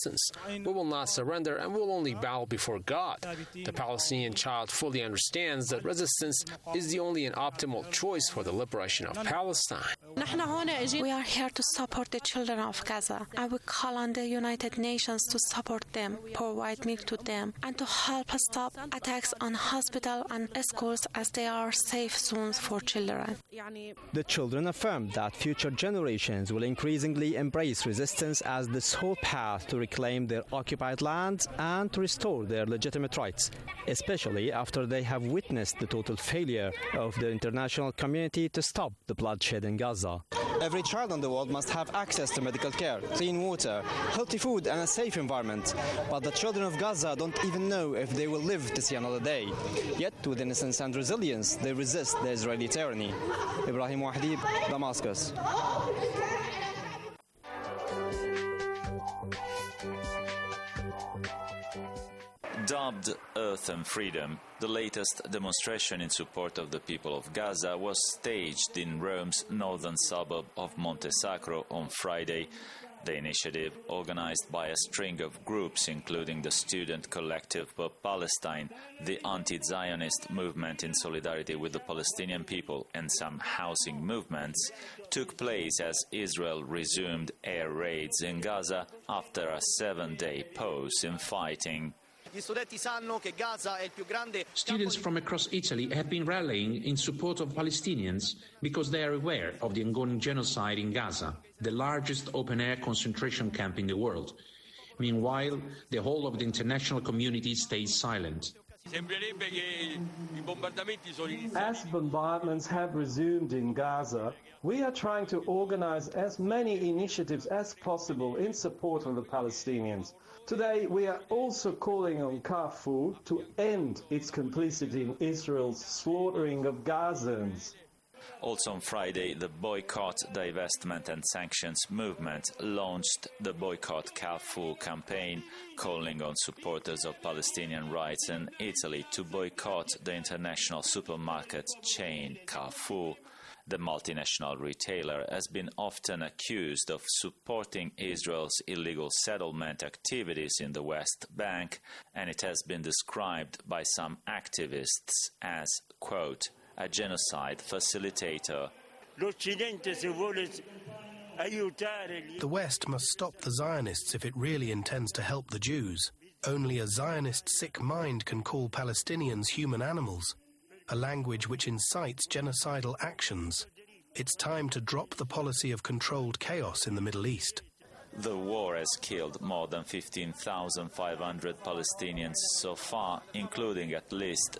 We will not surrender and will only bow before God. The Palestinian child fully understands that resistance is the only and optimal choice for the liberation of Palestine. We are here to support the children of Gaza, and we call on the United Nations to support them, provide milk to them, and to help us stop attacks on hospitals and schools as they are safe zones for children. The children affirmed that future generations will increasingly embrace resistance as the sole path to reclaim their occupied lands and to restore their legitimate rights, especially after they have witnessed the total failure of the international community to stop the bloodshed in Gaza. Every child in the world must have access to medical care, clean water, healthy food and a safe environment. But the children of Gaza don't even know if they will live to see another day. Yet, with innocence and resilience, they resist the Israeli tyranny. Ibrahim Wahdib, Damascus. Dubbed Earth and Freedom, the latest demonstration in support of the people of Gaza was staged in Rome's northern suburb of Monte Sacro on Friday. The initiative, organized by a string of groups including the Student Collective for Palestine, the Anti-Zionist Movement in Solidarity with the Palestinian People and some housing movements, took place as Israel resumed air raids in Gaza after a 7-day pause in fighting. Students from across Italy have been rallying in support of Palestinians because they are aware of the ongoing genocide in Gaza, the largest open-air concentration camp in the world. Meanwhile, the whole of the international community stays silent. As bombardments have resumed in Gaza, we are trying to organize as many initiatives as possible in support of the Palestinians. Today, we are also calling on Carrefour to end its complicity in Israel's slaughtering of Gazans. Also on Friday, the Boycott, Divestment and Sanctions movement launched the Boycott Carrefour campaign, calling on supporters of Palestinian rights in Italy to boycott the international supermarket chain Carrefour. The multinational retailer has been often accused of supporting Israel's illegal settlement activities in the West Bank, and it has been described by some activists as, quote, a genocide facilitator. The West must stop the Zionists if it really intends to help the Jews. Only a Zionist sick mind can call Palestinians human animals, a language which incites genocidal actions. It's time to drop the policy of controlled chaos in the Middle East. The war has killed more than 15,500 Palestinians so far, including at least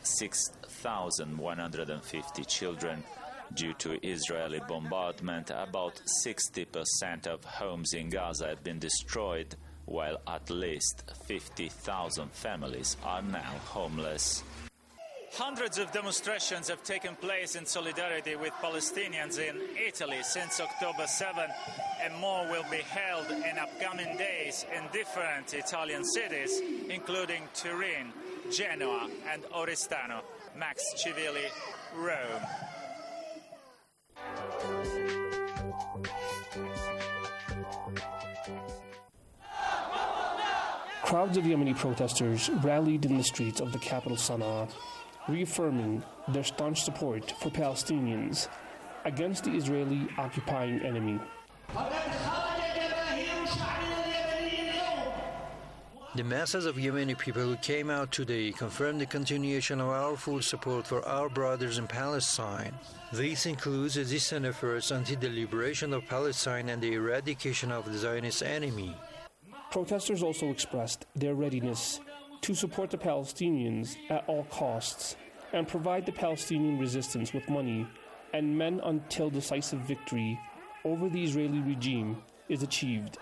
6,150 children. Due to Israeli bombardment, about 60% of homes in Gaza have been destroyed, while at least 50,000 families are now homeless. Hundreds of demonstrations have taken place in solidarity with Palestinians in Italy since October 7, and more will be held in upcoming days in different Italian cities, including Turin, Genoa, and Oristano. Max Civilli, Rome. Crowds of Yemeni protesters rallied in the streets of the capital Sana'a, reaffirming their staunch support for Palestinians against the Israeli occupying enemy. The masses of Yemeni people who came out today confirmed the continuation of our full support for our brothers in Palestine. This includes the distant efforts until the liberation of Palestine and the eradication of the Zionist enemy. Protesters also expressed their readiness to support the Palestinians at all costs and provide the Palestinian resistance with money and men until decisive victory over the Israeli regime is achieved.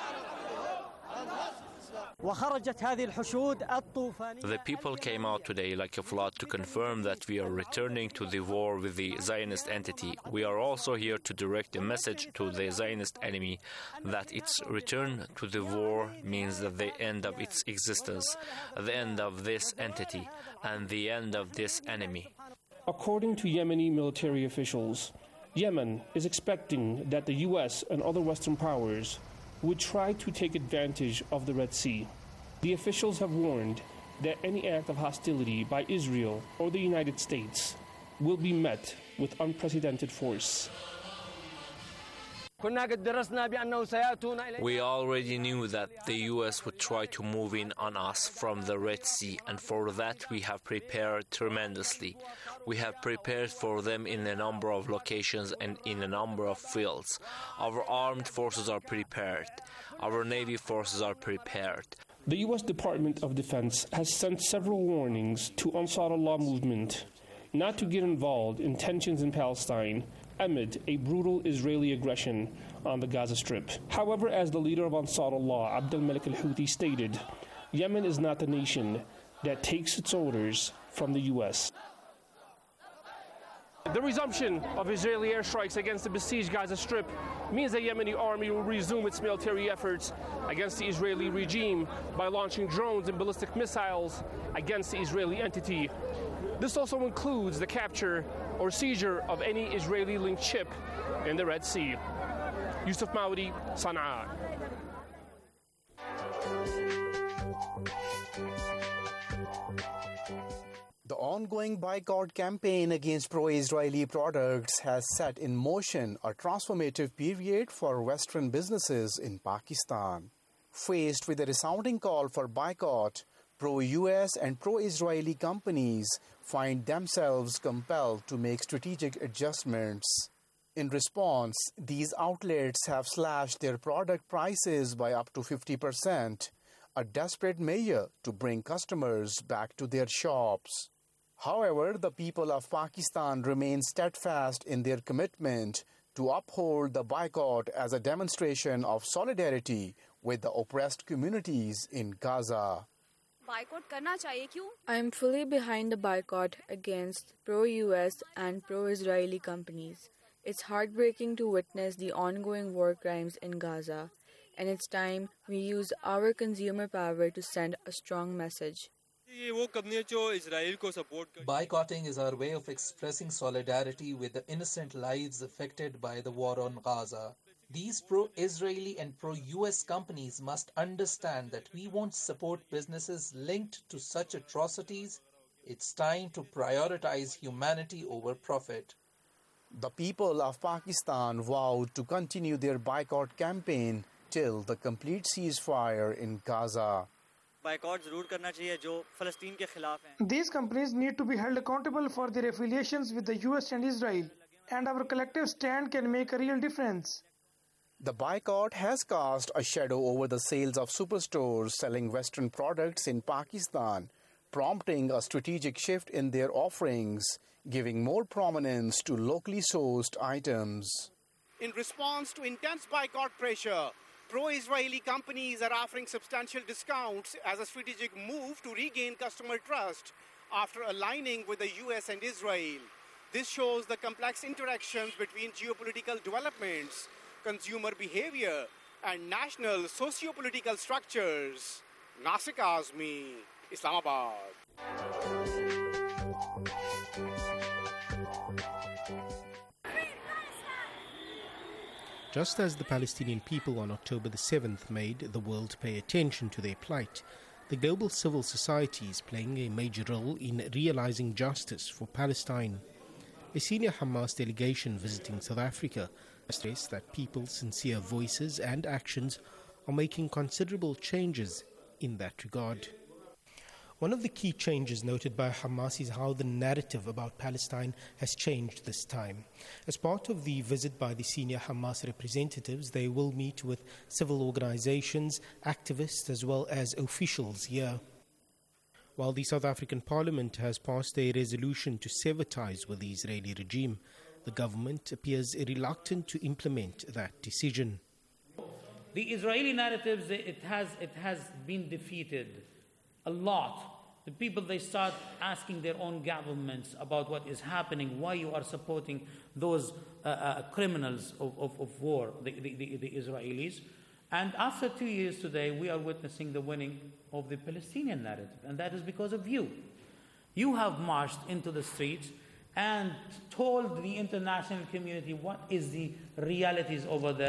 The people came out today like a flood to confirm that we are returning to the war with the Zionist entity. We are also here to direct a message to the Zionist enemy that its return to the war means that the end of its existence, the end of this entity, and the end of this enemy. According to Yemeni military officials, Yemen is expecting that the U.S. and other Western powers would try to take advantage of the Red Sea. The officials have warned that any act of hostility by Israel or the United States will be met with unprecedented force. We already knew that the U.S. would try to move in on us from the Red Sea, and for that we have prepared tremendously. We have prepared for them in a number of locations and in a number of fields. Our armed forces are prepared. Our Navy forces are prepared. The U.S. Department of Defense has sent several warnings to Ansar Allah movement not to get involved in tensions in Palestine amid a brutal Israeli aggression on the Gaza Strip. However, as the leader of Ansar Allah, Abd al-Malik al-Houthi, stated, Yemen is not the nation that takes its orders from the U.S. The resumption of Israeli airstrikes against the besieged Gaza Strip means the Yemeni army will resume its military efforts against the Israeli regime by launching drones and ballistic missiles against the Israeli entity. This also includes the capture or seizure of any Israeli-linked ship in the Red Sea. Yusuf Maudi, Sana'a. The ongoing boycott campaign against pro-Israeli products has set in motion a transformative period for Western businesses in Pakistan. Faced with a resounding call for boycott, pro-US and pro-Israeli companies find themselves compelled to make strategic adjustments. In response, these outlets have slashed their product prices by up to 50%, a desperate measure to bring customers back to their shops. However, the people of Pakistan remain steadfast in their commitment to uphold the boycott as a demonstration of solidarity with the oppressed communities in Gaza. I am fully behind the boycott against pro-US and pro-Israeli companies. It's heartbreaking to witness the ongoing war crimes in Gaza, and it's time we use our consumer power to send a strong message. Boycotting is our way of expressing solidarity with the innocent lives affected by the war on Gaza. These pro-Israeli and pro-US companies must understand that we won't support businesses linked to such atrocities. It's time to prioritize humanity over profit. The people of Pakistan vowed to continue their boycott campaign till the complete ceasefire in Gaza. These companies need to be held accountable for their affiliations with the US and Israel, and our collective stand can make a real difference. The boycott has cast a shadow over the sales of superstores selling Western products in Pakistan, prompting a strategic shift in their offerings, giving more prominence to locally sourced items. In response to intense boycott pressure, pro-Israeli companies are offering substantial discounts as a strategic move to regain customer trust after aligning with the US and Israel. This shows the complex interactions between geopolitical developments, consumer behavior, and national socio-political structures. Nasik Azmi, Islamabad. Just as the Palestinian people on October the 7th made the world pay attention to their plight, the global civil society is playing a major role in realizing justice for Palestine. A senior Hamas delegation visiting South Africa stressed that people's sincere voices and actions are making considerable changes in that regard. One of the key changes noted by Hamas is how the narrative about Palestine has changed this time. As part of the visit by the senior Hamas representatives, they will meet with civil organizations, activists, as well as officials here. While the South African Parliament has passed a resolution to sever ties with the Israeli regime, the government appears reluctant to implement that decision. The Israeli narratives, it has been defeated a lot. The people, they start asking their own governments about what is happening, why you are supporting those criminals of war, the Israelis. And after 2 years today, we are witnessing the winning of the Palestinian narrative, and that is because of you. You have marched into the streets and told the international community what is the realities over there,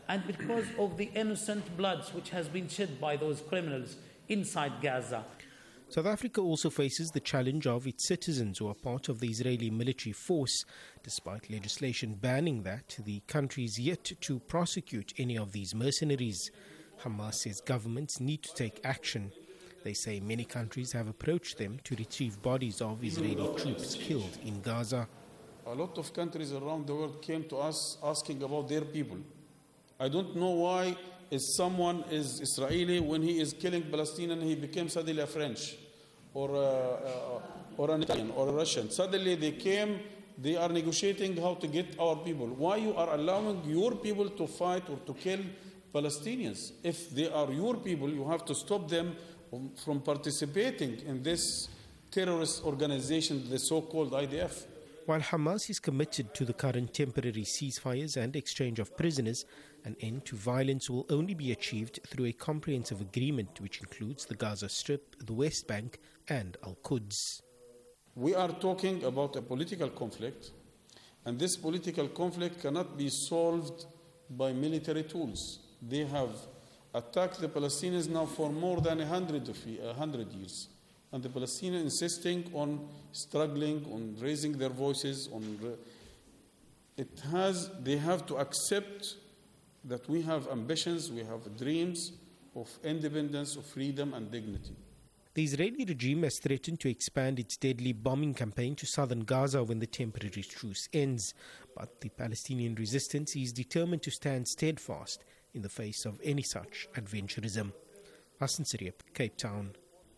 and because of the innocent bloods which has been shed by those criminals inside Gaza. South Africa also faces the challenge of its citizens who are part of the Israeli military force. Despite legislation banning that, the country is yet to prosecute any of these mercenaries. Hamas says governments need to take action. They say many countries have approached them to retrieve bodies of Israeli troops killed in Gaza. A lot of countries around the world came to us asking about their people. I don't know why someone is Israeli when he is killing Palestinian, he became suddenly a French or an Italian or a Russian. Suddenly they are negotiating how to get our people. Why you are allowing your people to fight or to kill Palestinians? If they are your people, you have to stop them from participating in this terrorist organization, the so-called IDF. While Hamas is committed to the current temporary ceasefires and exchange of prisoners, an end to violence will only be achieved through a comprehensive agreement which includes the Gaza Strip, the West Bank and Al-Quds. We are talking about a political conflict, and this political conflict cannot be solved by military tools. They have attacked the Palestinians now for more than 100 years. And the Palestinians insisting on struggling, on raising their voices, they have to accept that we have ambitions, we have dreams of independence, of freedom and dignity. The Israeli regime has threatened to expand its deadly bombing campaign to southern Gaza when the temporary truce ends. But the Palestinian resistance is determined to stand steadfast in the face of any such adventurism. Hassan Siriap, Cape Town.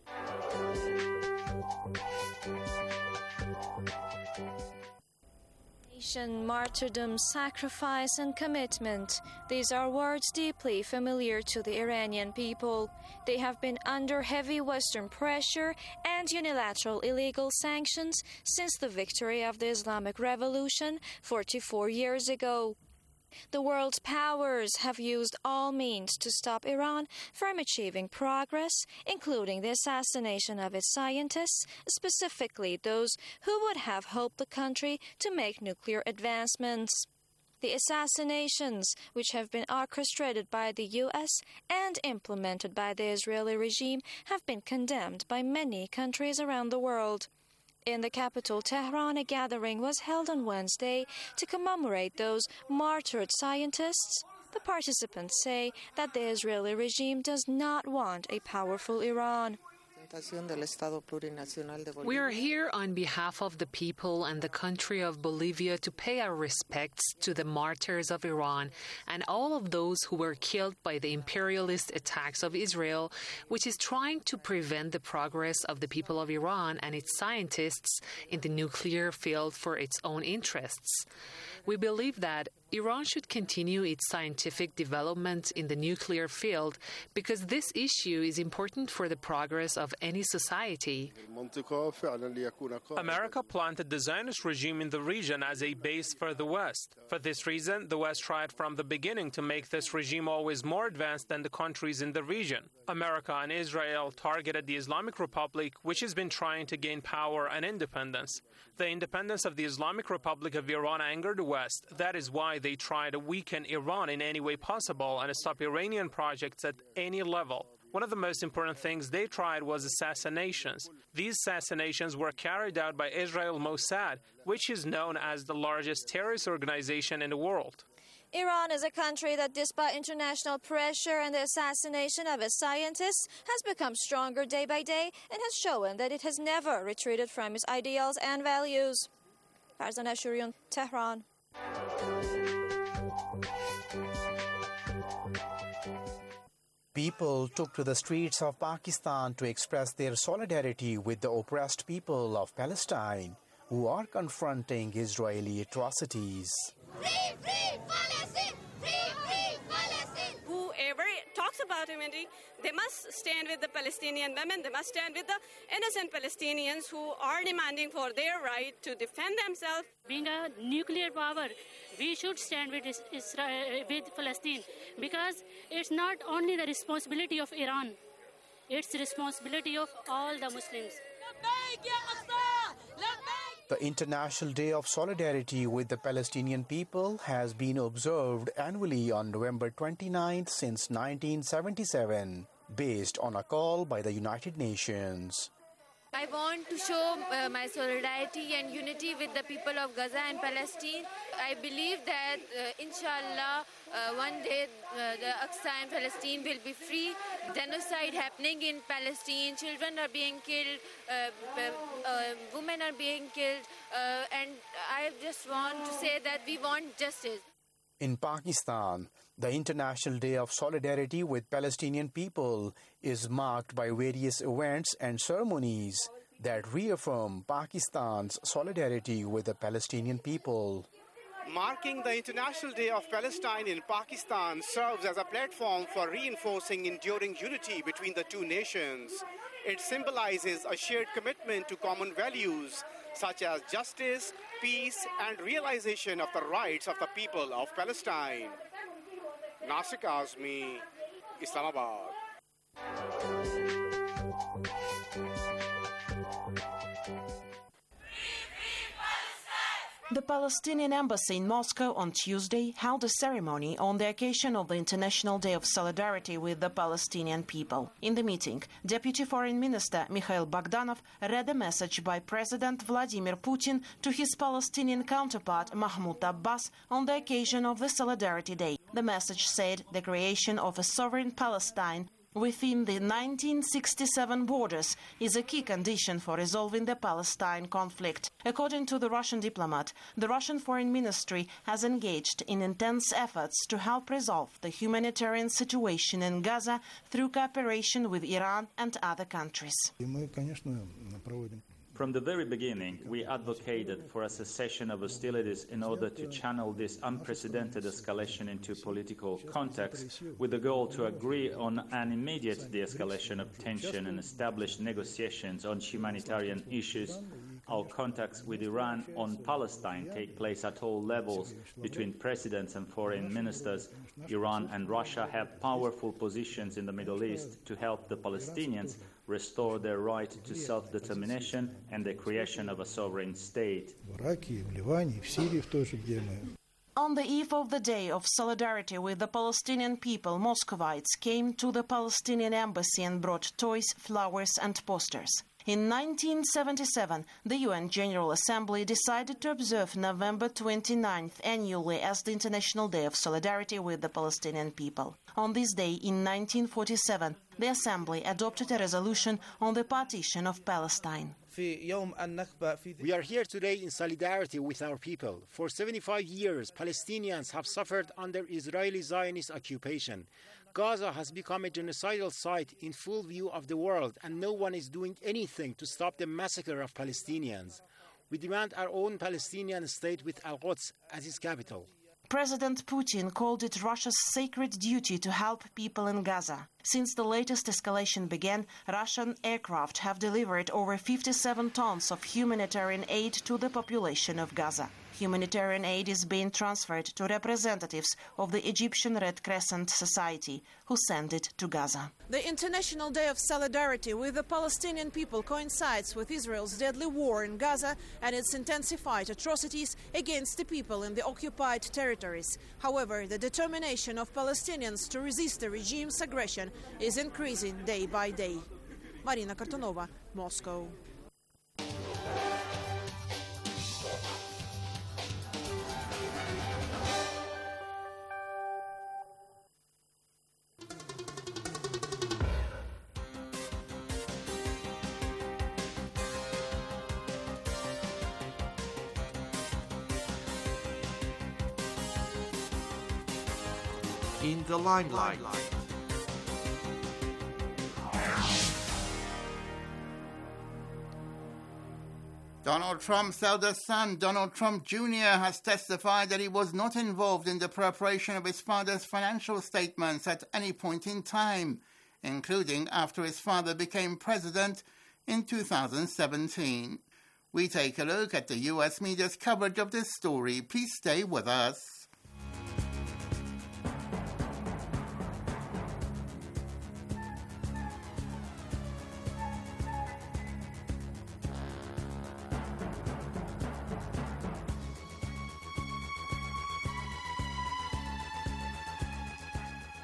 Martyrdom, sacrifice and commitment. These are words deeply familiar to the Iranian people. They have been under heavy Western pressure and unilateral illegal sanctions since the victory of the Islamic Revolution 44 years ago. The world's powers have used all means to stop Iran from achieving progress, including the assassination of its scientists, specifically those who would have helped the country to make nuclear advancements. The assassinations, which have been orchestrated by the U.S. and implemented by the Israeli regime, have been condemned by many countries around the world. In the capital, Tehran, a gathering was held on Wednesday to commemorate those martyred scientists. The participants say that the Israeli regime does not want a powerful Iran. We are here on behalf of the people and the country of Bolivia to pay our respects to the martyrs of Iran and all of those who were killed by the imperialist attacks of Israel, which is trying to prevent the progress of the people of Iran and its scientists in the nuclear field for its own interests. We believe that Iran should continue its scientific development in the nuclear field because this issue is important for the progress of any society. America planted the Zionist regime in the region as a base for the West. For this reason, the West tried from the beginning to make this regime always more advanced than the countries in the region. America and Israel targeted the Islamic Republic, which has been trying to gain power and independence. The independence of the Islamic Republic of Iran angered the West. That is why they try to weaken Iran in any way possible and stop Iranian projects at any level. One of the most important things they tried was assassinations. These assassinations were carried out by Israel Mossad, which is known as the largest terrorist organization in the world. Iran is a country that, despite international pressure and the assassination of its scientists, has become stronger day by day and has shown that it has never retreated from its ideals and values. Farzan Ashurian, Tehran. People took to the streets of Pakistan to express their solidarity with the oppressed people of Palestine, who are confronting Israeli atrocities. Free, free Palestine! Free, free Palestine! Whoever talks about humanity, they must stand with the Palestinian women, they must stand with the innocent Palestinians who are demanding for their right to defend themselves. Being a nuclear power, we should stand with Palestine, because it's not only the responsibility of Iran, it's the responsibility of all the Muslims. The International Day of Solidarity with the Palestinian people has been observed annually on November 29th since 1977, based on a call by the United Nations. I want to show my solidarity and unity with the people of Gaza and Palestine. I believe that, inshallah, one day the Aqsa and Palestine will be free. Genocide happening in Palestine, children are being killed, women are being killed, and I just want to say that we want justice. In Pakistan, the International Day of Solidarity with Palestinian people is marked by various events and ceremonies that reaffirm Pakistan's solidarity with the Palestinian people. Marking the International Day of Palestine in Pakistan serves as a platform for reinforcing enduring unity between the two nations. It symbolizes a shared commitment to common values such as justice, peace, and realization of the rights of the people of Palestine. Nasir Kazmi, Islamabad. The Palestinian embassy in Moscow on Tuesday held a ceremony on the occasion of the International Day of Solidarity with the Palestinian people. In the meeting, Deputy Foreign Minister Mikhail Bogdanov read a message by President Vladimir Putin to his Palestinian counterpart Mahmoud Abbas on the occasion of the Solidarity Day. The message said the creation of a sovereign Palestine within the 1967 borders is a key condition for resolving the Palestine conflict. According to the Russian diplomat, the Russian Foreign Ministry has engaged in intense efforts to help resolve the humanitarian situation in Gaza through cooperation with Iran and other countries. From the very beginning, we advocated for a cessation of hostilities in order to channel this unprecedented escalation into political context, with the goal to agree on an immediate de-escalation of tension and establish negotiations on humanitarian issues. Our contacts with Iran on Palestine take place at all levels between presidents and foreign ministers. Iran and Russia have powerful positions in the Middle East to help the Palestinians restore their right to self-determination and the creation of a sovereign state. On the eve of the Day of Solidarity with the Palestinian people, Muscovites came to the Palestinian embassy and brought toys, flowers and posters. In 1977, the UN General Assembly decided to observe November 29th annually as the International Day of Solidarity with the Palestinian people. On this day in 1947, the Assembly adopted a resolution on the partition of Palestine. We are here today in solidarity with our people. For 75 years, Palestinians have suffered under Israeli Zionist occupation. Gaza has become a genocidal site in full view of the world, and no one is doing anything to stop the massacre of Palestinians. We demand our own Palestinian state with Al-Quds as its capital. President Putin called it Russia's sacred duty to help people in Gaza. Since the latest escalation began, Russian aircraft have delivered over 57 tons of humanitarian aid to the population of Gaza. Humanitarian aid is being transferred to representatives of the Egyptian Red Crescent Society, who send it to Gaza. The International Day of Solidarity with the Palestinian people coincides with Israel's deadly war in Gaza and its intensified atrocities against the people in the occupied territories. However, the determination of Palestinians to resist the regime's aggression is increasing day by day. Marina Kartonova, Moscow. In the limelight. Donald Trump's eldest son, Donald Trump Jr., has testified that he was not involved in the preparation of his father's financial statements at any point in time, including after his father became president in 2017. We take a look at the U.S. media's coverage of this story. Please stay with us.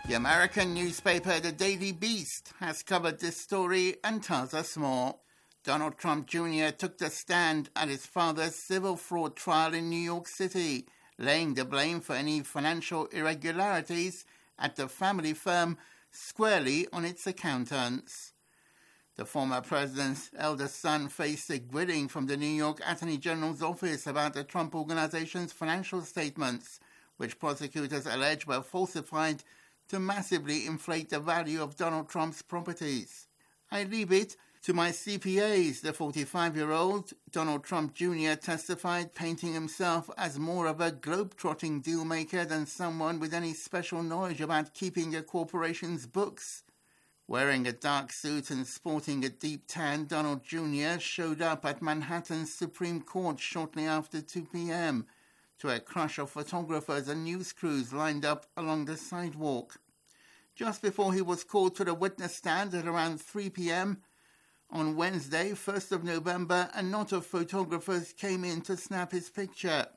The American newspaper The Daily Beast has covered this story and tells us more. Donald Trump Jr. took the stand at his father's civil fraud trial in New York City, laying the blame for any financial irregularities at the family firm squarely on its accountants. The former president's eldest son faced a grilling from the New York Attorney General's office about the Trump Organization's financial statements, which prosecutors allege were falsified to massively inflate the value of Donald Trump's properties. I leave it to my CPAs, the 45-year-old Donald Trump Jr. testified, painting himself as more of a globe-trotting deal-maker than someone with any special knowledge about keeping a corporation's books. Wearing a dark suit and sporting a deep tan, Donald Jr. showed up at Manhattan's Supreme Court shortly after 2 p.m. to a crush of photographers and news crews lined up along the sidewalk. Just before he was called to the witness stand at around 3 p.m., on Wednesday, 1st of November, a knot of photographers came in to snap his picture.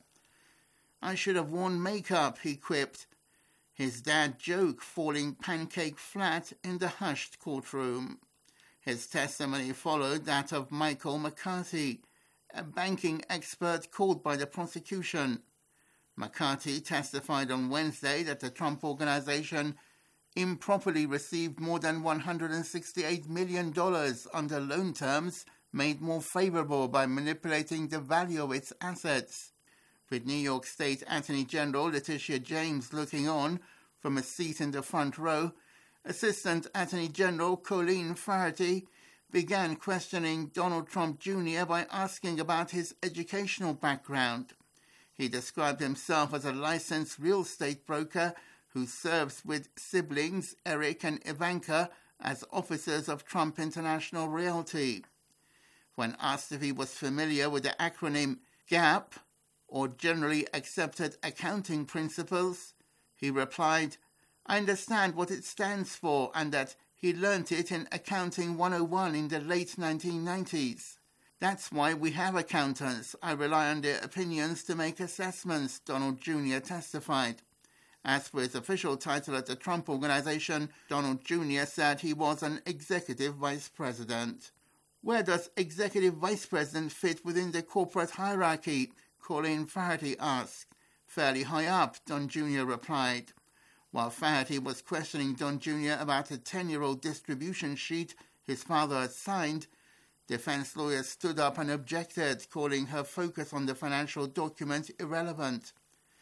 "I should have worn makeup," he quipped, his dad joke falling pancake flat in the hushed courtroom. His testimony followed that of Michael McCarthy, a banking expert called by the prosecution. McCarthy testified on Wednesday that the Trump Organization improperly received more than $168 million under loan terms made more favorable by manipulating the value of its assets. With New York State Attorney General Letitia James looking on from a seat in the front row, Assistant Attorney General Colleen Flaherty began questioning Donald Trump Jr. by asking about his educational background. He described himself as a licensed real estate broker who serves with siblings Eric and Ivanka as officers of Trump International Realty. When asked if he was familiar with the acronym GAAP, or Generally Accepted Accounting Principles, he replied, "I understand what it stands for and that he learnt it in Accounting 101 in the late 1990s. That's why we have accountants. I rely on their opinions to make assessments," Donald Jr. testified. As for his official title at the Trump Organization, Donald Jr. said he was an executive vice president. "Where does executive vice president fit within the corporate hierarchy?" Colleen Flaherty asked. "Fairly high up," Don Jr. replied. While Flaherty was questioning Don Jr. about a 10-year-old distribution sheet his father had signed, defense lawyers stood up and objected, calling her focus on the financial document irrelevant.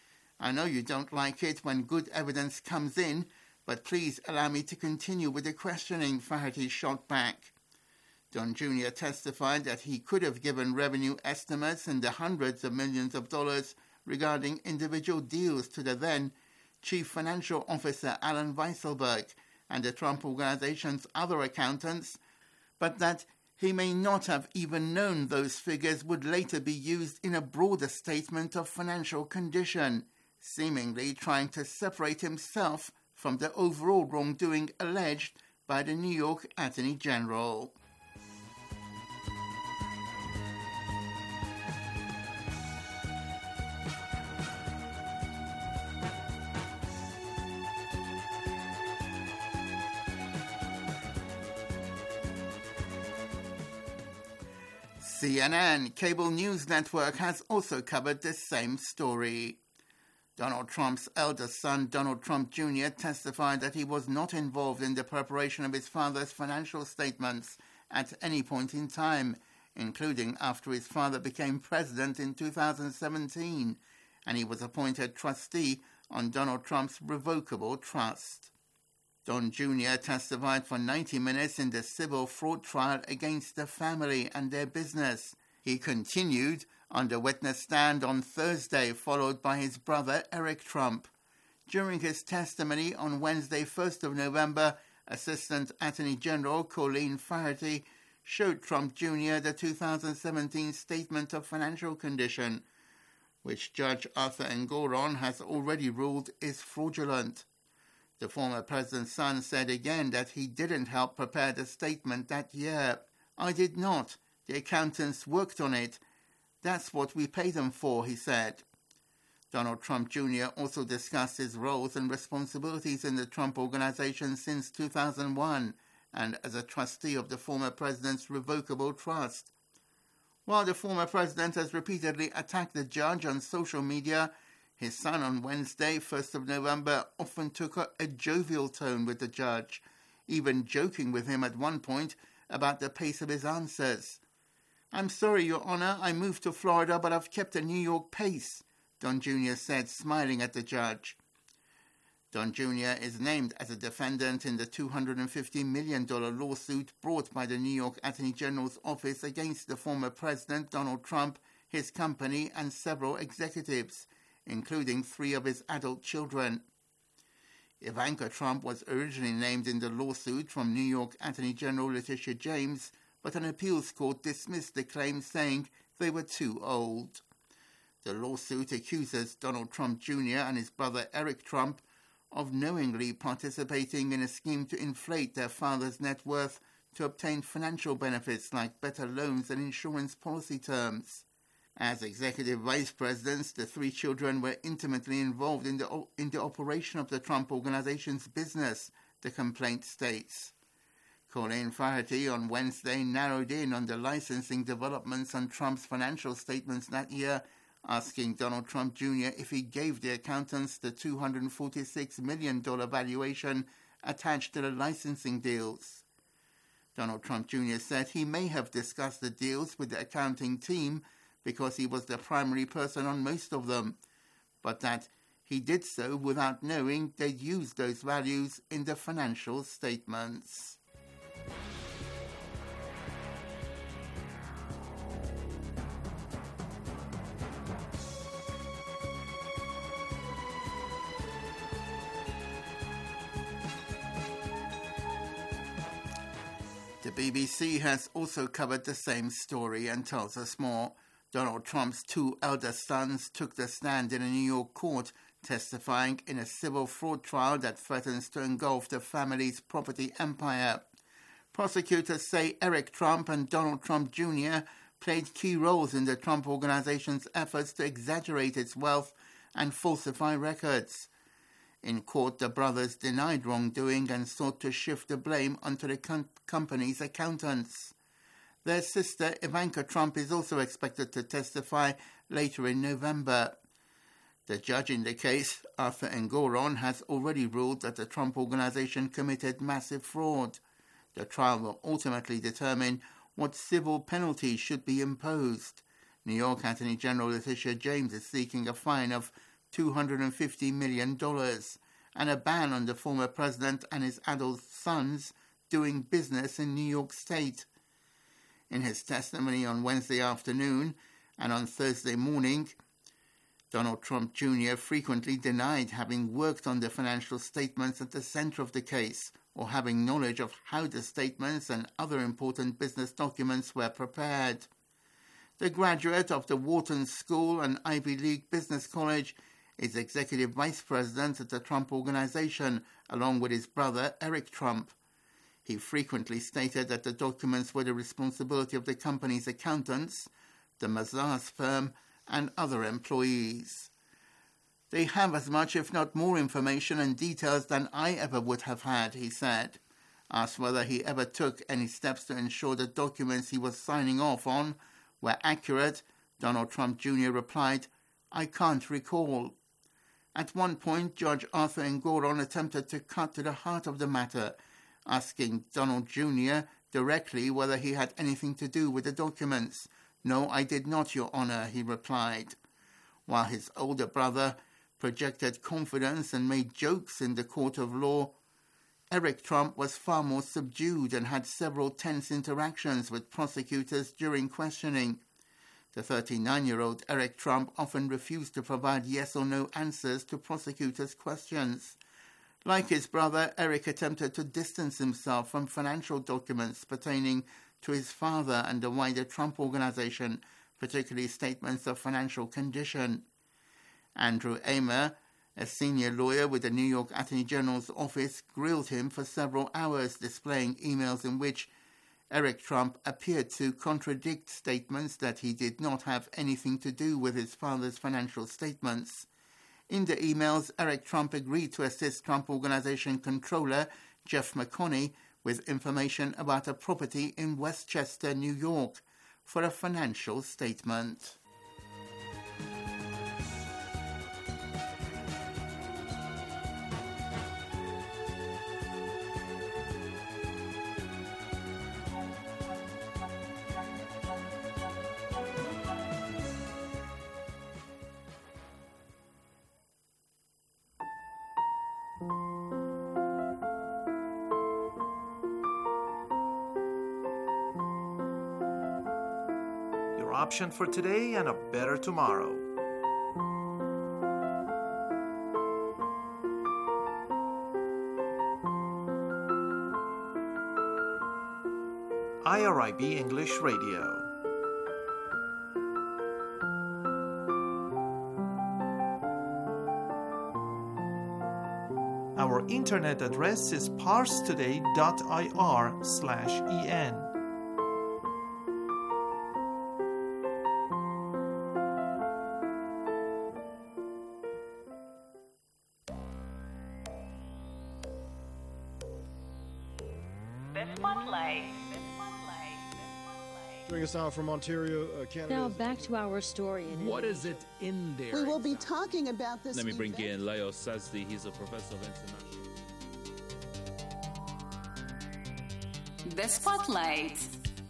"I know you don't like it when good evidence comes in, but please allow me to continue with the questioning," Flaherty shot back. Don Jr. testified that he could have given revenue estimates in the hundreds of millions of dollars regarding individual deals to the then Chief Financial Officer Alan Weisselberg and the Trump Organization's other accountants, but that he may not have even known those figures would later be used in a broader statement of financial condition, seemingly trying to separate himself from the overall wrongdoing alleged by the New York Attorney General. CNN cable news network has also covered the same story. Donald Trump's eldest son, Donald Trump Jr., testified that he was not involved in the preparation of his father's financial statements at any point in time, including after his father became president in 2017, and he was appointed trustee on Donald Trump's revocable trust. Don Jr. testified for 90 minutes in the civil fraud trial against the family and their business. He continued on the witness stand on Thursday, followed by his brother Eric Trump. During his testimony on Wednesday, 1st of November, Assistant Attorney General Colleen Flaherty showed Trump Jr. the 2017 Statement of Financial Condition, which Judge Arthur Engoron has already ruled is fraudulent. The former president's son said again that he didn't help prepare the statement that year. "I did not. The accountants worked on it. That's what we pay them for," he said. Donald Trump Jr. also discussed his roles and responsibilities in the Trump Organization since 2001 and as a trustee of the former president's revocable trust. While the former president has repeatedly attacked the judge on social media, his son on Wednesday, 1st of November, often took a jovial tone with the judge, even joking with him at one point about the pace of his answers. "I'm sorry, Your Honor, I moved to Florida, but I've kept a New York pace," Don Jr. said, smiling at the judge. Don Jr. is named as a defendant in the $250 million lawsuit brought by the New York Attorney General's office against the former president, Donald Trump, his company, and several executives, including 3 of his adult children. Ivanka Trump was originally named in the lawsuit from New York Attorney General Letitia James, but an appeals court dismissed the claim, saying they were too old. The lawsuit accuses Donald Trump Jr. and his brother Eric Trump of knowingly participating in a scheme to inflate their father's net worth to obtain financial benefits like better loans and insurance policy terms. As executive vice presidents, the 3 children were intimately involved in the operation of the Trump Organization's business, the complaint states. Colleen Flaherty on Wednesday narrowed in on the licensing developments on Trump's financial statements that year, asking Donald Trump Jr. if he gave the accountants the $246 million valuation attached to the licensing deals. Donald Trump Jr. said he may have discussed the deals with the accounting team because he was the primary person on most of them, but that he did so without knowing they'd used those values in the financial statements. The BBC has also covered the same story and tells us more. Donald Trump's 2 elder sons took the stand in a New York court, testifying in a civil fraud trial that threatens to engulf the family's property empire. Prosecutors say Eric Trump and Donald Trump Jr. played key roles in the Trump Organization's efforts to exaggerate its wealth and falsify records. In court, the brothers denied wrongdoing and sought to shift the blame onto the company's accountants. Their sister, Ivanka Trump, is also expected to testify later in November. The judge in the case, Arthur Engoron, has already ruled that the Trump Organization committed massive fraud. The trial will ultimately determine what civil penalties should be imposed. New York Attorney General Letitia James is seeking a fine of $250 million and a ban on the former president and his adult sons doing business in New York State. In his testimony on Wednesday afternoon and on Thursday morning, Donald Trump Jr. frequently denied having worked on the financial statements at the center of the case or having knowledge of how the statements and other important business documents were prepared. The graduate of the Wharton School and Ivy League Business College is executive vice president at the Trump Organization, along with his brother Eric Trump. He frequently stated that the documents were the responsibility of the company's accountants, the Mazars firm, and other employees. They have as much, if not more, information and details than I ever would have had, he said. Asked whether he ever took any steps to ensure the documents he was signing off on were accurate, Donald Trump Jr. replied, "I can't recall." At one point, Judge Arthur Engoron attempted to cut to the heart of the matter, asking Donald Jr. directly whether he had anything to do with the documents. "No, I did not, Your Honor," he replied. While his older brother projected confidence and made jokes in the court of law, Eric Trump was far more subdued and had several tense interactions with prosecutors during questioning. The 39-year-old Eric Trump often refused to provide yes or no answers to prosecutors' questions. Like his brother, Eric attempted to distance himself from financial documents pertaining to his father and the wider Trump Organization, particularly statements of financial condition. Andrew Amer, a senior lawyer with the New York Attorney General's office, grilled him for several hours, displaying emails in which Eric Trump appeared to contradict statements that he did not have anything to do with his father's financial statements. In the emails, Eric Trump agreed to assist Trump Organization controller Jeff McConney with information about a property in Westchester, New York, for a financial statement. Option for today and a better tomorrow. IRIB English Radio. Our internet address is parstoday.ir/en. Joining us now from Ontario, Canada. Now back to our story. What is it in there? We will be talking about this. Let me bring in Leo Sazdi. He's a professor of international. The Spotlight.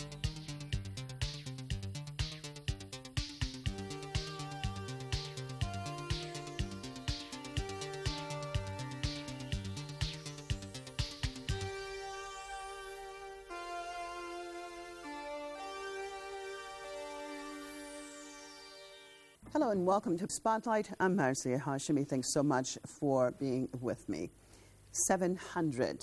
Hello and welcome to Spotlight. I'm Marcia Hashimi. Thanks so much for being with me. 700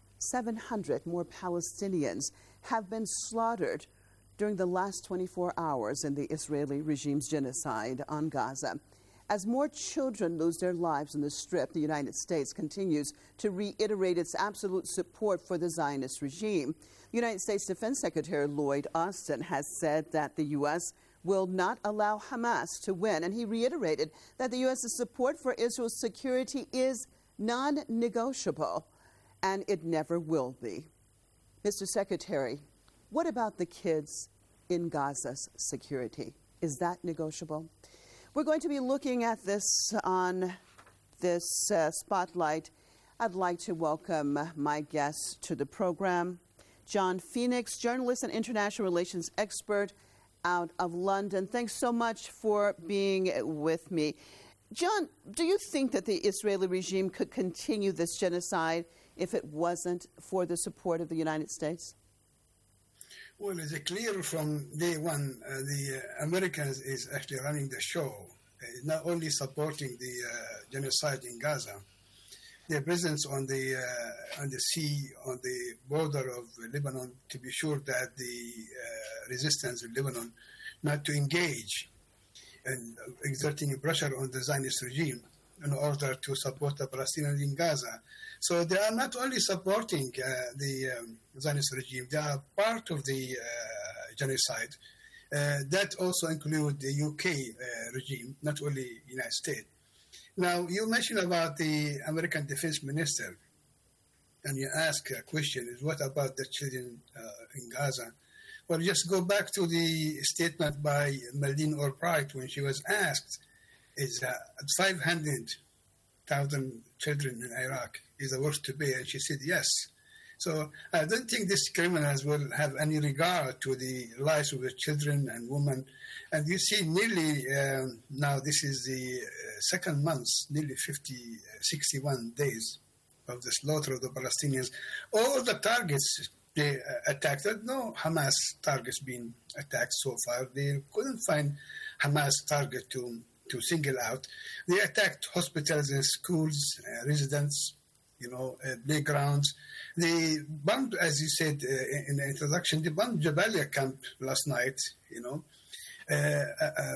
more Palestinians have been slaughtered during the last 24 hours in the Israeli regime's genocide on Gaza. As more children lose their lives in the Strip, the United States continues to reiterate its absolute support for the Zionist regime. United States Defense Secretary Lloyd Austin has said that the U.S. will not allow Hamas to win, and he reiterated that the U.S.'s support for Israel's security is non-negotiable, and it never will be. Mr. Secretary, what about the kids in Gaza's security? Is that negotiable? We're going to be looking at this on this Spotlight. I'd like to welcome my guests to the program. John Phoenix, journalist and international relations expert out of London. Thanks so much for being with me. John, do you think that the Israeli regime could continue this genocide if it wasn't for the support of the United States? Well, it's clear from day one, the Americans is actually running the show, not only supporting the genocide in Gaza. Their presence on the sea, on the border of Lebanon, to be sure that the resistance in Lebanon not to engage, and exerting pressure on the Zionist regime in order to support the Palestinians in Gaza. So they are not only supporting the Zionist regime, they are part of the genocide. That also includes the UK regime, not only the United States. Now, you mentioned about the American Defense Minister, and you ask a question, is what about the children in Gaza? Well, just go back to the statement by Madeleine Albright when she was asked, is 500,000 children in Iraq is the worst to pay? And she said yes. So I don't think these criminals will have any regard to the lives of the children and women. And you see nearly, now this is the second month, nearly 61 days of the slaughter of the Palestinians. All the targets they attacked, no Hamas targets being attacked so far. They couldn't find Hamas target to single out. They attacked hospitals and schools, residents, playgrounds. They bombed, as you said in the introduction, they bombed Jabalia camp last night, a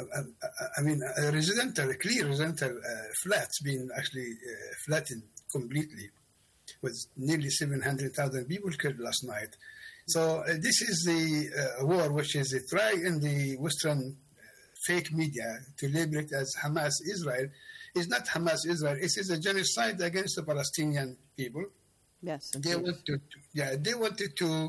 clear residential flats being actually flattened completely, with nearly 700,000 people killed last night. So this is the war which is a try in the Western fake media to label it as Hamas Israel. is not Hamas Israel. It is a genocide against the Palestinian people. Yes, they wanted to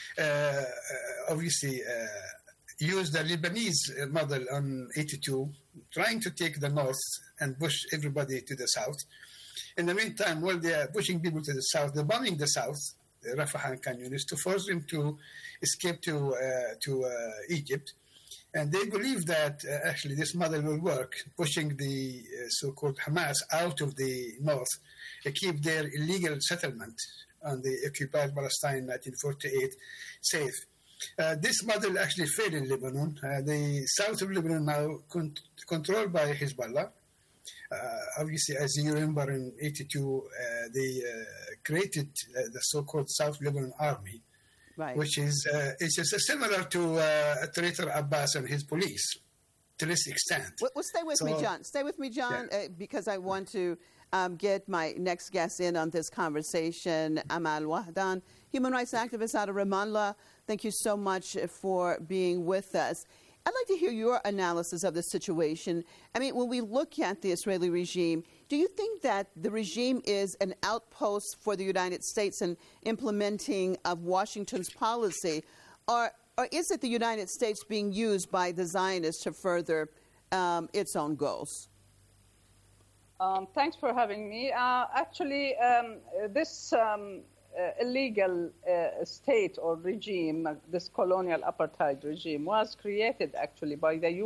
obviously use the Lebanese model on 82, trying to take the north and push everybody to the south. In the meantime, while they are pushing people to the south, they're bombing the south, Rafah and Khan Yunis, to force them to escape to Egypt. And they believe that actually this model will work, pushing the so-called Hamas out of the north, keep their illegal settlement on the occupied Palestine in 1948 safe. This model actually failed in Lebanon. The south of Lebanon now controlled by Hezbollah. Obviously, as you remember, in 82, they created the so-called South Lebanon Army, right, which is similar to traitor Abbas and his police to this extent. Well, stay with me, John. Stay with me, John, because I want to get my next guest in on this conversation. Amal Wahdan, human rights activist out of Ramallah. Thank you so much for being with us. I'd like to hear your analysis of the situation. I mean, when we look at the Israeli regime, do you think that the regime is an outpost for the United States in implementing of Washington's policy, or is it the United States being used by the Zionists to further its own goals? Thanks for having me. Actually, this illegal state or regime, this colonial apartheid regime, was created actually by the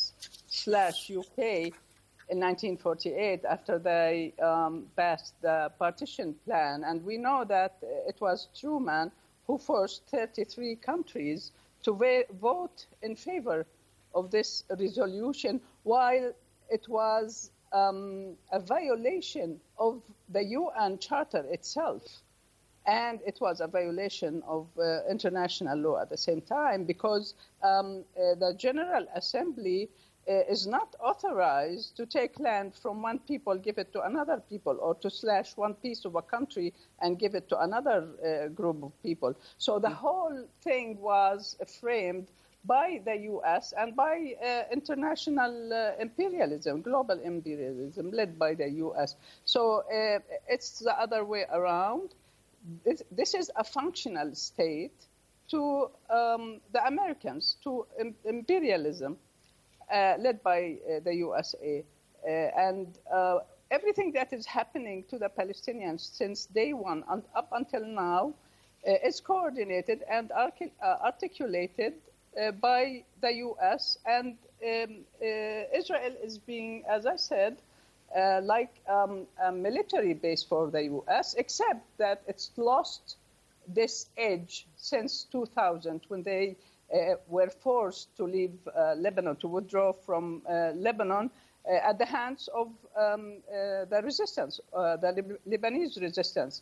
US/UK in 1948 after they passed the partition plan. And we know that it was Truman who forced 33 countries to vote in favor of this resolution, while it was a violation of the UN Charter itself. And it was a violation of international law at the same time, because the General Assembly is not authorized to take land from one people, give it to another people, or to slash one piece of a country and give it to another group of people. So the whole thing was framed by the U.S. and by international imperialism, global imperialism, led by the U.S. So it's the other way around. This is a functional state to the Americans, to imperialism led by the USA. And everything that is happening to the Palestinians since day one and up until now is coordinated and articulated by the U.S. And Israel is being, as I said, like a military base for the U.S., except that it's lost this edge since 2000, when they were forced to leave Lebanon, to withdraw from Lebanon at the hands of the resistance, the Lebanese resistance.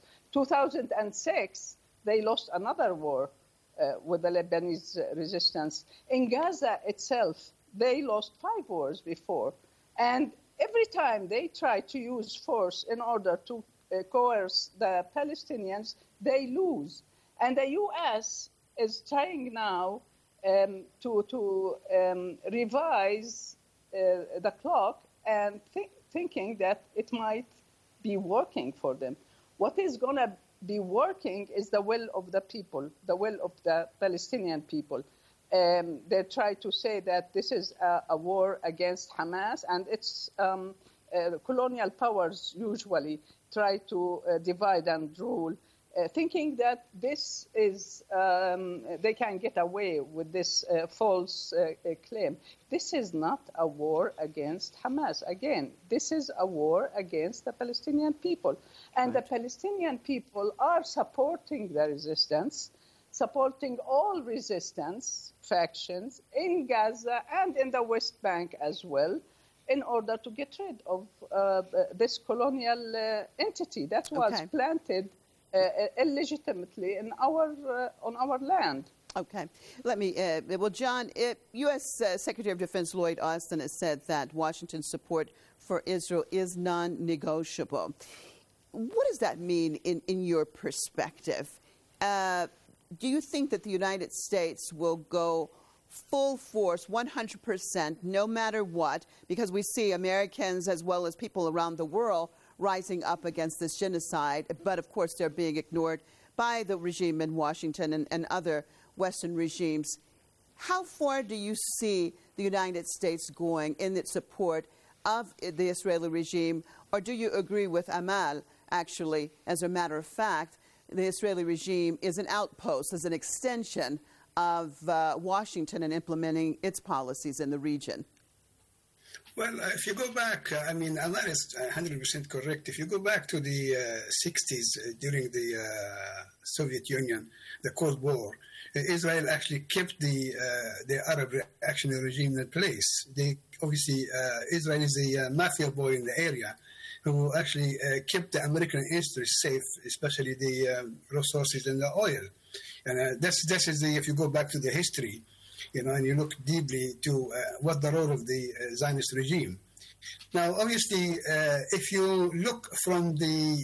2006, they lost another war with the Lebanese resistance. In Gaza itself, they lost 5 wars before. And every time they try to use force in order to coerce the Palestinians, they lose. And the U.S. is trying now to revise the clock and thinking that it might be working for them. What is going to be working is the will of the people, the will of the Palestinian people. They try to say that this is a war against Hamas, and it's colonial powers usually try to divide and rule, thinking that this is they can get away with this false claim. This is not a war against Hamas. Again, this is a war against the Palestinian people. And the Palestinian people are supporting the resistance, supporting all resistance factions in Gaza and in the West Bank as well, in order to get rid of this colonial entity that was planted illegitimately in on our land. Okay. Let me, well, John, U.S. Secretary of Defense Lloyd Austin has said that Washington's support for Israel is non-negotiable. What does that mean in your perspective? Do you think that the United States will go full force, 100%, no matter what, because we see Americans as well as people around the world rising up against this genocide, but of course they're being ignored by the regime in Washington and other Western regimes. How far do you see the United States going in its support of the Israeli regime, or do you agree with Amal, actually, as a matter of fact, the Israeli regime is an outpost, is an extension of Washington in implementing its policies in the region? Well, if you go back, Amal is 100% correct. If you go back to the 60s, during the Soviet Union, the Cold War, Israel actually kept the Arab reactionary regime in place. Israel is a mafia boy in the area who actually kept the American interests safe, especially the resources and the oil. And this is if you go back to the history, and you look deeply to what the role of the Zionist regime. Now, obviously, if you look from the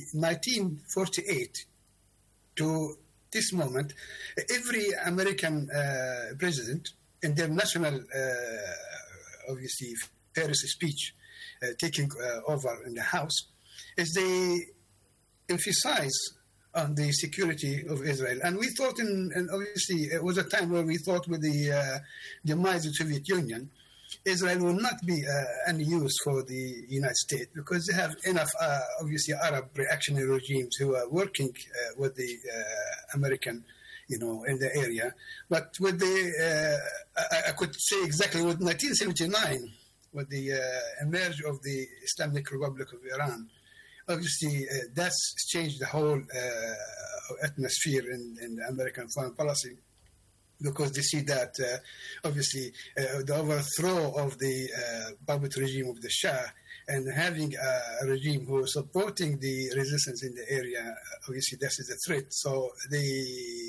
1948 to this moment, every American president in their national, obviously, Paris speech taking over in the House, is they emphasize on the security of Israel. And we thought, and obviously it was a time where we thought with the demise of the Soviet Union, Israel will not be any use for the United States because they have enough, obviously, Arab reactionary regimes who are working with the American, in the area. But with the, I could say exactly with 1979, with the emerge of the Islamic Republic of Iran, obviously that's changed the whole atmosphere in the American foreign policy, because they see that, obviously, the overthrow of the puppet regime of the Shah and having a regime who is supporting the resistance in the area, obviously, this is a threat. So the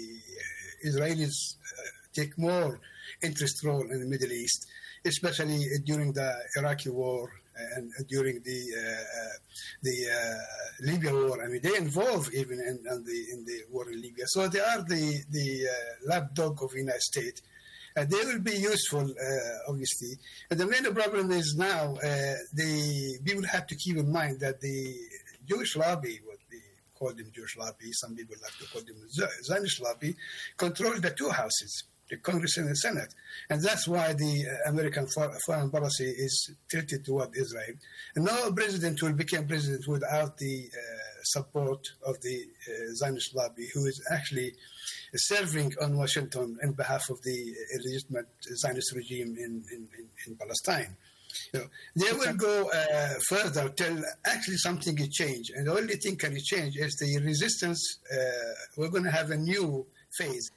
Israelis take more interest role in the Middle East, especially during the Iraqi war and during the Libya war. They involve even in the war in Libya. So they are the lapdog of the United States. They will be useful, obviously. And the main problem is now people have to keep in mind that the Jewish lobby, what they call them Jewish lobby, some people like to call them Zionist lobby, controls the two houses, the Congress and the Senate. And that's why the American foreign policy is tilted toward Israel. And no president will become president without the support of the Zionist lobby, who is actually serving on Washington on behalf of the illegitimate Zionist regime in Palestine. They will go further till actually something will change. And the only thing can change is the resistance. We're going to have a new phase.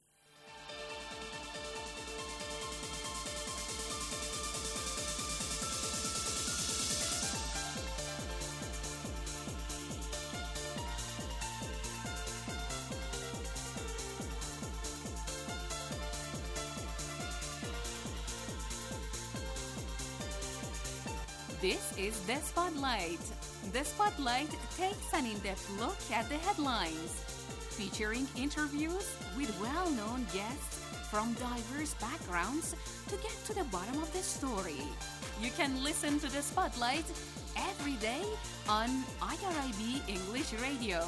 This is The Spotlight. The Spotlight takes an in-depth look at the headlines, featuring interviews with well-known guests from diverse backgrounds to get to the bottom of the story. You can listen to The Spotlight every day on IRIB English Radio.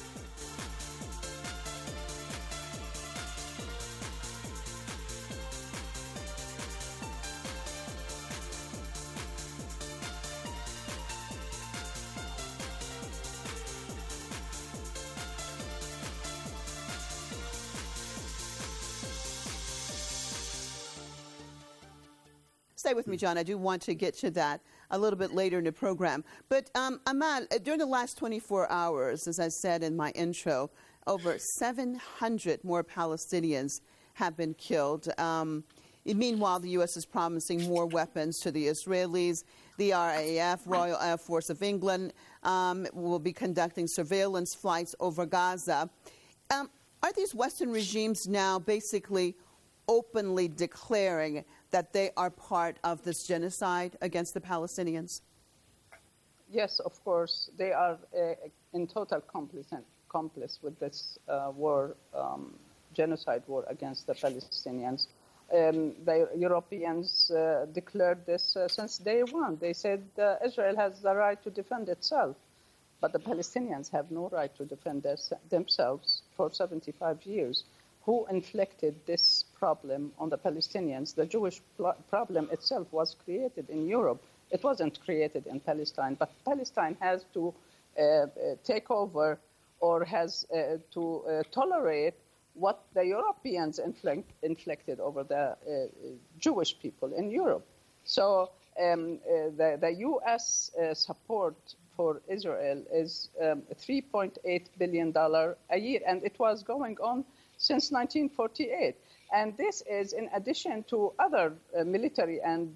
Stay with me, John. I do want to get to that a little bit later in the program. But Amal, during the last 24 hours, as I said in my intro, over 700 more Palestinians have been killed. Meanwhile, the U.S. is promising more weapons to the Israelis. The RAF, Royal Air Force of England, will be conducting surveillance flights over Gaza. Are these Western regimes now basically openly declaring that they are part of this genocide against the Palestinians? Yes, of course. They are in total complice with this war, genocide war against the Palestinians. The Europeans declared this since day one. They said Israel has the right to defend itself, but the Palestinians have no right to defend themselves for 75 years. Who inflicted this problem on the Palestinians? The Jewish problem itself was created in Europe. It wasn't created in Palestine, but Palestine has to take over or has to tolerate what the Europeans inflicted over the Jewish people in Europe. So the U.S. support for Israel is $3.8 billion a year, and it was going on since 1948. And this is in addition to other military and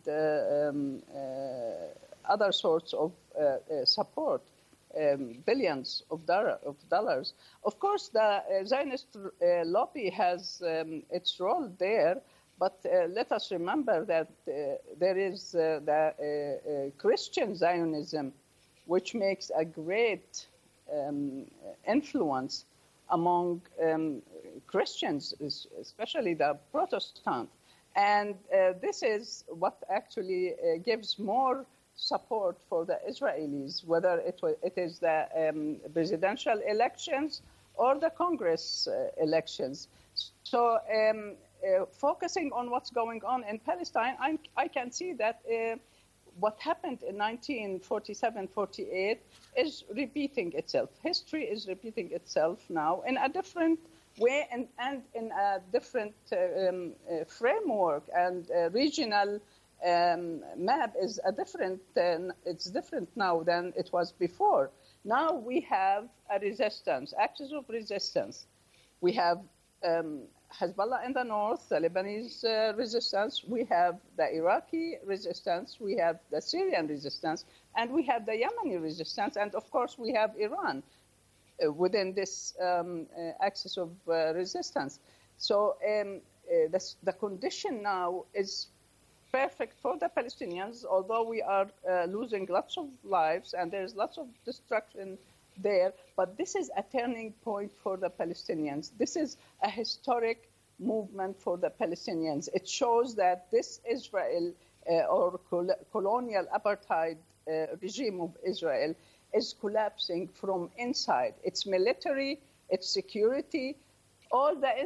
other sorts of support, billions of dollars. Of course, the Zionist lobby has its role there, but let us remember that there is the Christian Zionism, which makes a great influence among Christians, especially the Protestant. And this is what actually gives more support for the Israelis, whether it is the presidential elections or the Congress elections. So focusing on what's going on in Palestine, I can see that what happened in 1947-48 is repeating itself. History is repeating itself now in a different way and in a different framework, and regional map is it's different now than it was before. Now we have a resistance, axis of resistance. We have Hezbollah in the north, the Lebanese resistance, we have the Iraqi resistance, we have the Syrian resistance, and we have the Yemeni resistance, and of course we have Iran within this axis of resistance. So the condition now is perfect for the Palestinians, although we are losing lots of lives and there's lots of destruction there, but this is a turning point for the Palestinians. This is a historic movement for the Palestinians. It shows that this Israel or colonial apartheid regime of Israel is collapsing from inside. Its military, its security, all the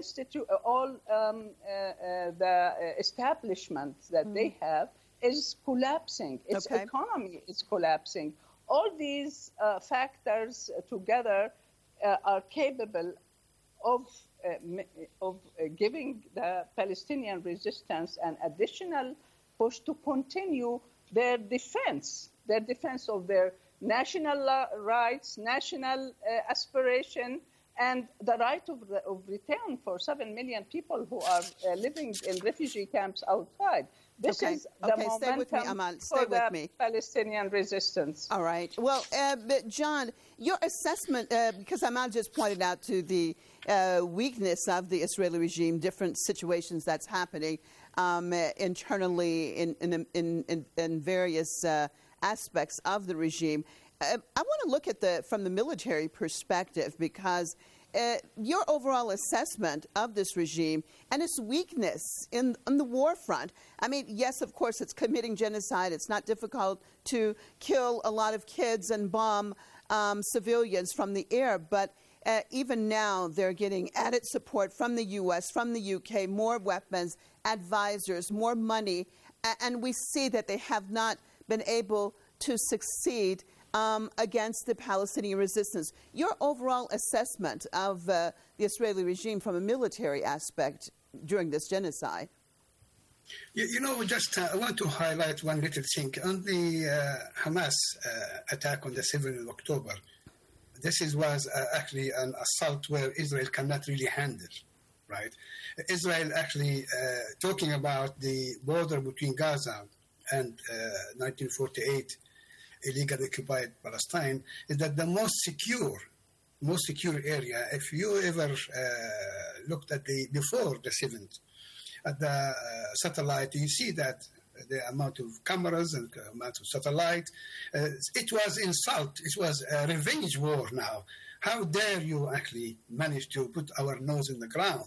establishments that they have is collapsing. Its economy is collapsing. All these factors together are capable of giving the Palestinian resistance an additional push to continue their defense of their national rights, national aspiration, and the right of return for 7 million people who are living in refugee camps outside. This is the momentum for the Palestinian resistance. All right. Well, John, your assessment, because Amal just pointed out to the weakness of the Israeli regime, different situations that's happening internally in various aspects of the regime. I want to look at from the military perspective, because your overall assessment of this regime and its weakness on the war front. I mean, yes, of course, it's committing genocide. It's not difficult to kill a lot of kids and bomb civilians from the air, but even now they're getting added support from the U.S., from the U.K., more weapons, advisors, more money, and we see that they have not been able to succeed against the Palestinian resistance. Your overall assessment of the Israeli regime from a military aspect during this genocide? I want to highlight one little thing. On the Hamas attack on the 7th of October, this was actually an assault where Israel cannot really handle, right? Israel actually, talking about the border between Gaza and 1948, illegally occupied Palestine, is that the most secure area. If you ever looked at before the 7th, at the satellite, you see that the amount of cameras and amount of satellite, it was insult. It was a revenge war now. How dare you actually manage to put our nose in the ground?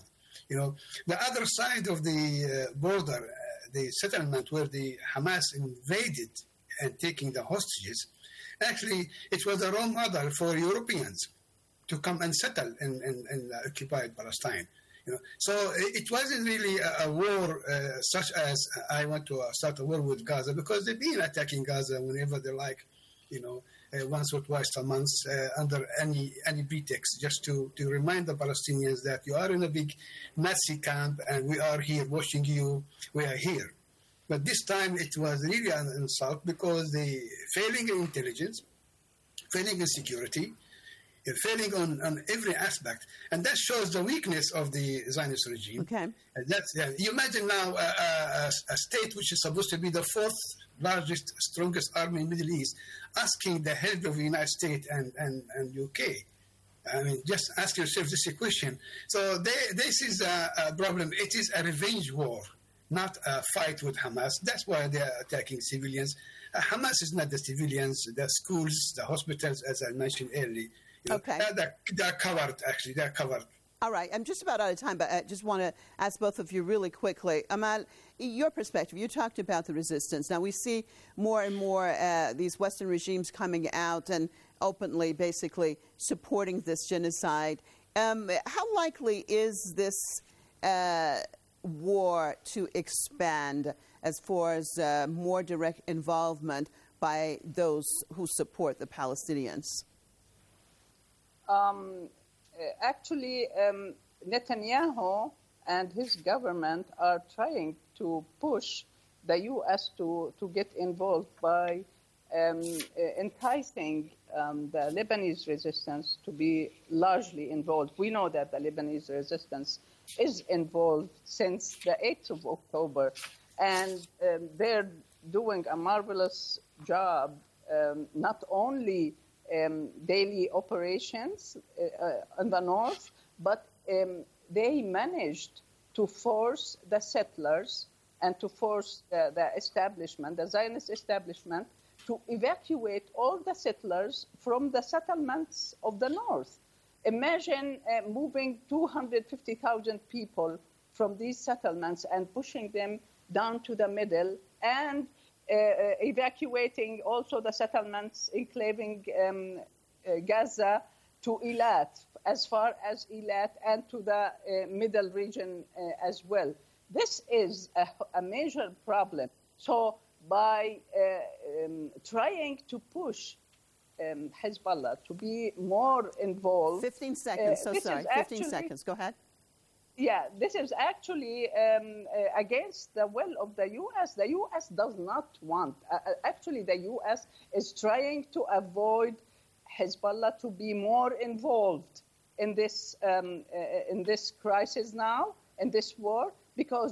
The other side of the border, the settlement where the Hamas invaded and taking the hostages, actually it was a role model for Europeans to come and settle in occupied Palestine. So it wasn't really a war such as I want to start a war with Gaza, because they've been attacking Gaza whenever they like, once or twice a month under any pretext, just to remind the Palestinians that you are in a big Nazi camp and we are here watching you, we are here. But this time it was really an insult, because they failing in intelligence, failing in security, failing on every aspect, and that shows the weakness of the Zionist regime. Okay. You imagine now a state which is supposed to be the fourth largest, strongest army in the Middle East, asking the help of the United States and UK. I mean, just ask yourself this question. So this is a problem. It is a revenge war, not a fight with Hamas. That's why they are attacking civilians. Hamas is not the civilians, the schools, the hospitals, as I mentioned earlier. Okay. They're covered, actually. They're covered. All right. I'm just about out of time, but I just want to ask both of you really quickly. Amal, your perspective, you talked about the resistance. Now, we see more and more these Western regimes coming out and openly basically supporting this genocide. How likely is this war to expand as far as more direct involvement by those who support the Palestinians? Actually, Netanyahu and his government are trying to push the U.S. to get involved by enticing the Lebanese resistance to be largely involved. We know that the Lebanese resistance is involved since the 8th of October, and they're doing a marvelous job, not only daily operations in the north, but they managed to force the settlers and to force the establishment, the Zionist establishment, to evacuate all the settlers from the settlements of the north. Imagine moving 250,000 people from these settlements and pushing them down to the middle, and evacuating also the settlements enclaving Gaza to Eilat, as far as Eilat, and to the middle region as well. This is a major problem. So by trying to push Hezbollah to be more involved... 15 seconds, 15 seconds, go ahead. Yeah, this is actually against the will of the U.S. The U.S. does not want... actually, the U.S. is trying to avoid Hezbollah to be more involved in this crisis now, in this war, because